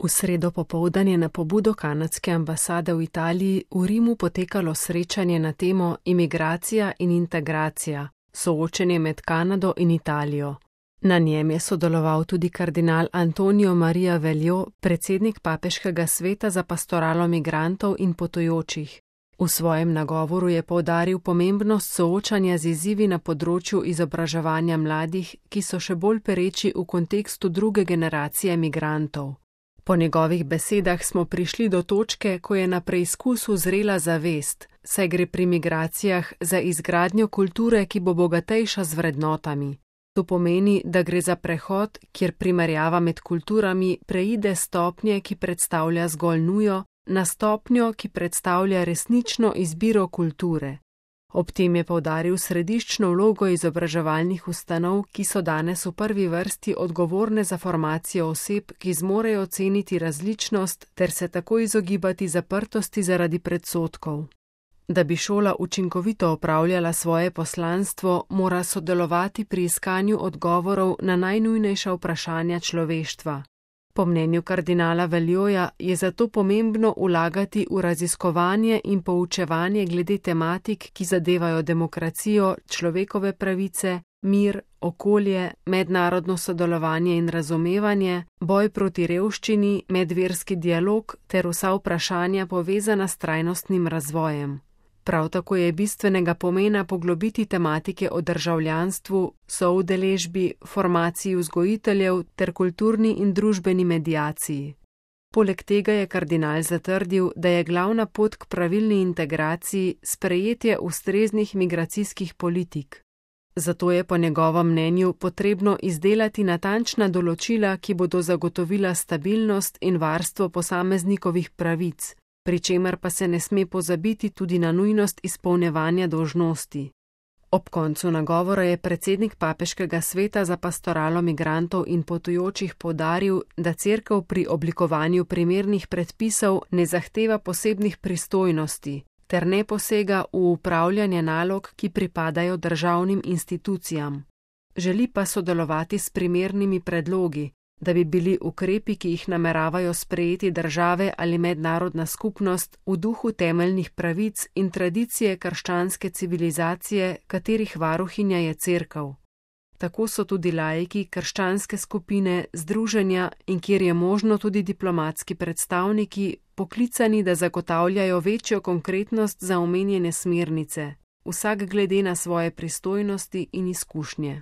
V sredo popoldan je na pobudo kanadske ambasade v Italiji v Rimu potekalo srečanje na temo Imigracija in integracija, soočenje med Kanado in Italijo. Na njem je sodeloval tudi kardinal Antonio Maria Veljo, predsednik Papeškega sveta za pastoralo migrantov in potujočih. V svojem nagovoru je poudaril pomembnost soočanja z izzivi na področju izobraževanja mladih, ki so še bolj pereči v kontekstu druge generacije migrantov. Po njegovih besedah smo prišli do točke, ko je na preizkusu zrela zavest, saj gre pri migracijah za izgradnjo kulture, ki bo bogatejša z vrednotami. To pomeni, da gre za prehod, kjer primerjava med kulturami preide stopnje, ki predstavlja zgolj nujo, na stopnjo, ki predstavlja resnično izbiro kulture. Ob tem je poudaril središčno vlogo izobraževalnih ustanov, ki so danes v prvi vrsti odgovorne za formacijo oseb, ki zmorejo oceniti različnost ter se tako izogibati zaprtosti zaradi predsodkov. Da bi šola učinkovito opravljala svoje poslanstvo, mora sodelovati pri iskanju odgovorov na najnujnejša vprašanja človeštva. Po mnenju kardinala Veljoja je zato pomembno vlagati v raziskovanje in poučevanje glede tematik, ki zadevajo demokracijo, človekove pravice, mir, okolje, mednarodno sodelovanje in razumevanje, boj proti revščini, medverski dialog ter vsa vprašanja povezana s trajnostnim razvojem. Prav tako je bistvenega pomena poglobiti tematike o državljanstvu, soudeležbi, formaciji vzgojiteljev ter kulturni in družbeni mediaciji. Poleg tega je kardinal zatrdil, da je glavna pot k pravilni integraciji sprejetje ustreznih migracijskih politik. Zato je po njegovem mnenju potrebno izdelati natančna določila, ki bodo zagotovila stabilnost in varstvo posameznikovih pravic, pri čemer pa se ne sme pozabiti tudi na nujnost izpolnjevanja dolžnosti. Ob koncu nagovora je predsednik Papeškega sveta za pastoralo migrantov in potujočih poudaril, da Cerkev pri oblikovanju primernih predpisov ne zahteva posebnih pristojnosti ter ne posega v upravljanje nalog, ki pripadajo državnim institucijam. Želi pa sodelovati s primernimi predlogi, da bi bili ukrepi, ki jih nameravajo sprejeti države ali mednarodna skupnost, v duhu temeljnih pravic in tradicije krščanske civilizacije, katerih varuhinja je Cerkev. Tako so tudi laiki, krščanske skupine, združenja in kjer je možno tudi diplomatski predstavniki poklicani, da zagotavljajo večjo konkretnost za omenjene smernice, vsak glede na svoje pristojnosti in izkušnje.